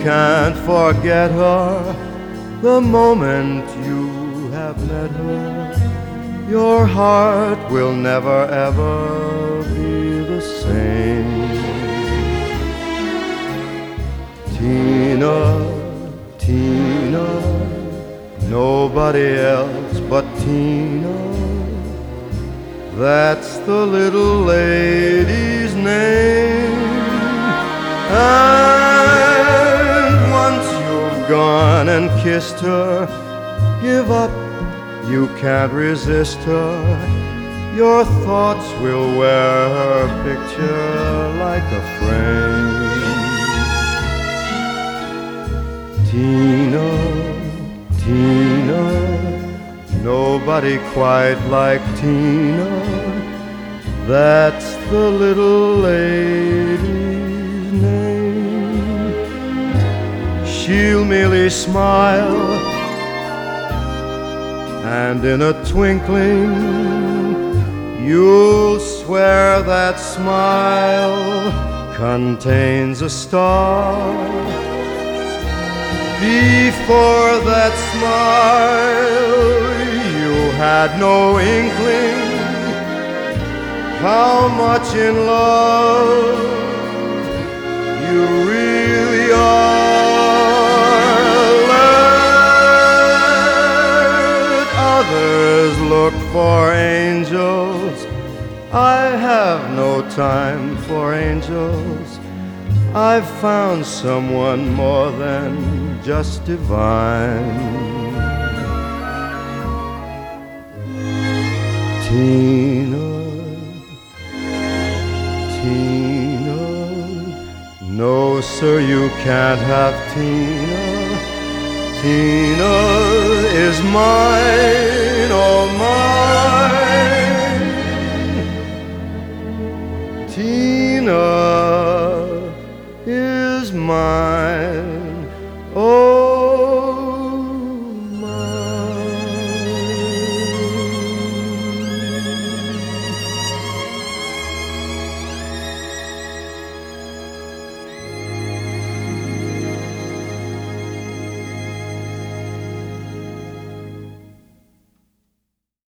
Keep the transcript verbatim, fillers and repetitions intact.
can't forget her the moment you have met her. Your heart will never ever be the same. Tina, Tina, nobody else but Tina. That's the little lady's name. And once you've gone and kissed her, give up, you can't resist her. Your thoughts will wear her picture like a frame. Tina, Tina, nobody quite like Tina. That's the little lady's name. She'll merely smile, and in a twinkling you'll swear that smile contains a star. Before that smile you had no inkling how much in love you really are. Let others look for angels, I have no time for angels. I've found someone more than just divine. Tina, Tina, no sir, you can't have Tina. Tina is mine, oh mine.